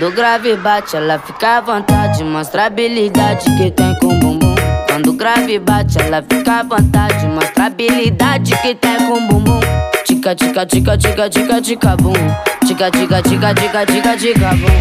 Quando o grave bate, ela fica à vontade, mostra a habilidade que tem com o bumbum. Quando o grave bate, ela fica à vontade, mostra a habilidade que tem com o bumbum. Tica, tica, tica, tica, tica, tica, bum. Tica, tica, tica, tica, tica, tica, bum.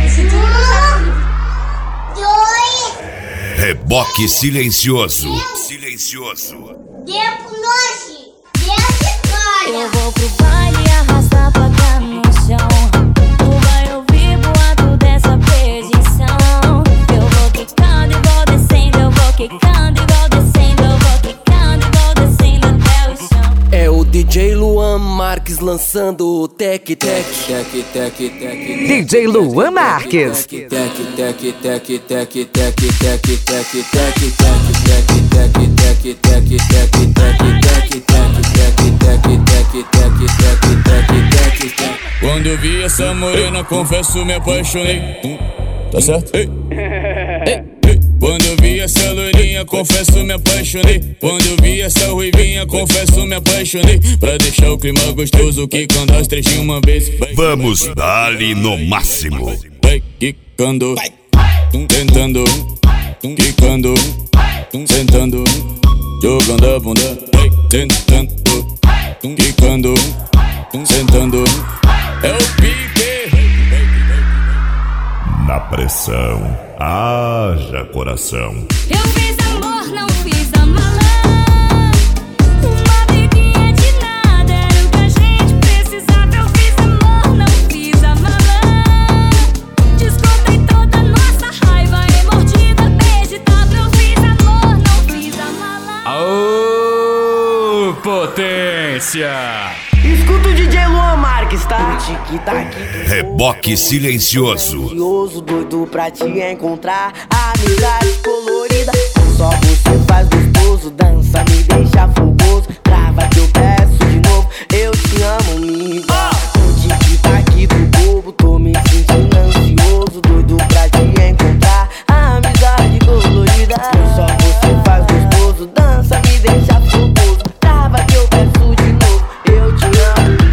Reboque silencioso. Silencioso. Tempo noite, história. Eu vou pro baile arrastar pra cá no chão. Tu vai ouvir boato dessa perdição. Eu vou quicando e vou descendo, eu vou quicando e vou descendo, eu vou quicando e vou descendo até o chão. É o DJ Luan Marques lançando o Tec Tec Tec Tec Tec. DJ Luan Marques. Tec Tec Tec Tec Tec Tec Tec Tec Tec Tec Tec Tec Tec. Quando eu vi essa morena, confesso, me apaixonei. Tá certo? Ei. Quando eu vi essa loirinha, confesso, me apaixonei. Quando eu vi essa ruivinha, confesso, me apaixonei. Pra deixar o clima gostoso, que quando as três de uma vez. Vamos dar-lhe no máximo. Vai quicando, tentando, quicando, sentando, jogando a bunda. Vai tentando, quicando, sentando. É o pique. Na pressão, haja coração. Eu fiz amor, não fiz a malã. Uma briguinha de nada era o que a gente precisava. Eu fiz amor, não fiz a malã. Descontei toda a nossa raiva em mordida, beijo e tapa. Eu fiz amor, não fiz a malã. Aô, potência! Escuta o DJ Luan Marques, tá? Tic-tac. Reboque silencioso. Ansioso, doido pra te encontrar. Amizade colorida. Só você faz gostoso. Dança, me deixa fogoso. Trava que eu peço de novo. Eu te amo, amigo. O tic-tac do bobo. Tô me sentindo ansioso. Doido pra te encontrar. Amizade colorida. Só você faz gostoso. Dança, me deixa fogoso. Trava que eu peço de novo. Eu te amo.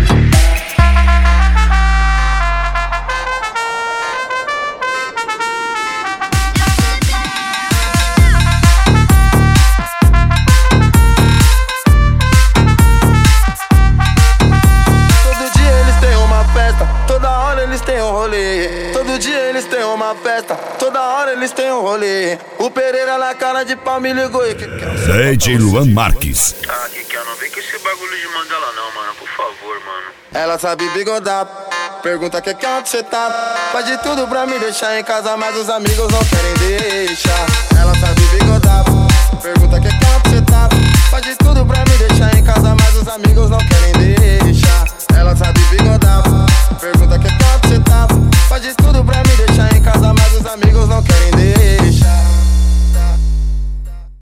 Todo dia eles têm uma festa, toda hora eles têm um rolê. Todo dia eles têm uma festa, toda hora eles têm um rolê. O Pereira na cara de pau me ligou e DJ Luan Marques. Que não vem com esse bagulho de Mandela não, mano, por favor, mano. Ela sabe bigodar, pergunta que onde cê tá. Faz de tudo pra me deixar em casa, mas os amigos não querem deixar. Ela sabe bigodar, pergunta que onde cê tá. Faz de tudo pra me deixar em casa, mas os amigos não querem deixar.